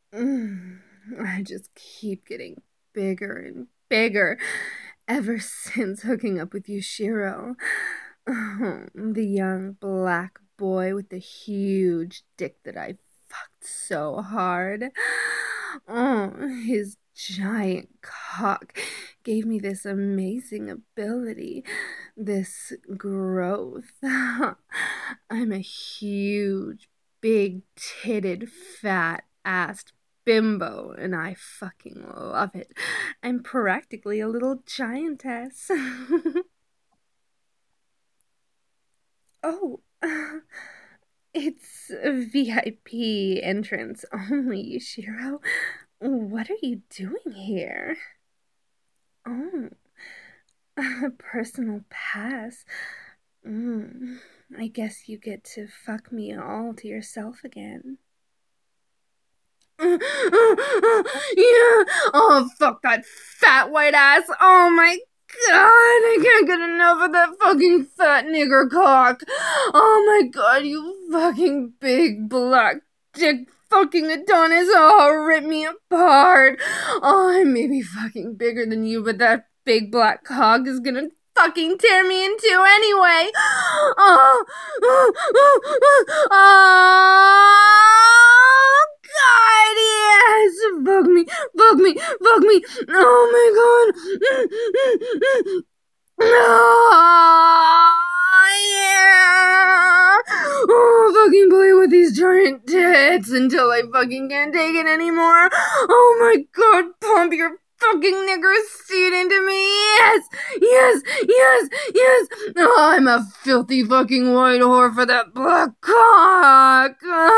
I just keep getting bigger and bigger ever since hooking up with you, Shiro. The young black boy with the huge dick that I fucked so hard. Oh, his giant cock gave me this amazing ability, this growth. I'm a huge, big titted, fat assed bimbo, and I fucking love it. I'm practically a little giantess. Oh, it's a VIP entrance only, Shiro. What are you doing here? Oh, a personal pass. Mm, I guess you get to fuck me all to yourself again. Yeah. Oh, fuck that fat white ass. Oh my god, I can't get enough of that fucking fat nigger cock. Oh my god, you fucking big black dick fucking Adonis. Oh, rip me apart. Oh, I may be fucking bigger than you, but that big black cock is gonna fucking tear me in two anyway. Oh, oh, oh, oh, God, yes! Bug me, bug me, bug me! Oh my God! Oh, yeah! Oh, fucking play with these giant tits until I fucking can't take it anymore. Oh my God! Pump your fucking nigger seed into me! Yes! Yes! Yes! Yes! Oh, I'm a filthy fucking white whore for that black cock!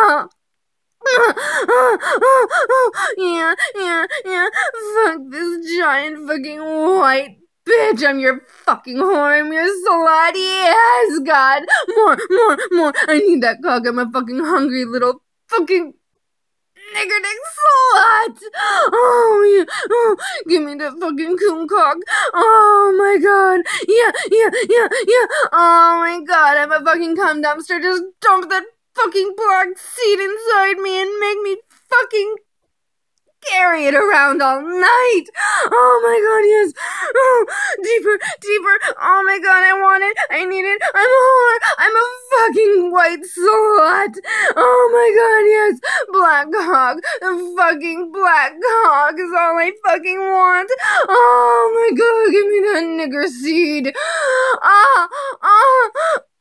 Yeah, yeah, yeah. Fuck this giant fucking white bitch. I'm your fucking whore. I'm your slut. Yes, God. More, more, more. I need that cock. I'm a fucking hungry little fucking nigger dick slut. Oh, yeah. Oh, give me that fucking coon cock. Oh, my God. Yeah, yeah, yeah, yeah. Oh, my God. I'm a fucking cum dumpster. Just dump that fucking black seed inside me and make me fucking carry it around all night. Oh my God, yes. Oh, deeper, deeper. Oh my God, I want it. I need it. I'm a whore. I'm a fucking white slut. Oh my God, yes. Black hog. The fucking black hog is all I fucking want. Oh my God, give me that nigger seed. Ah, ah.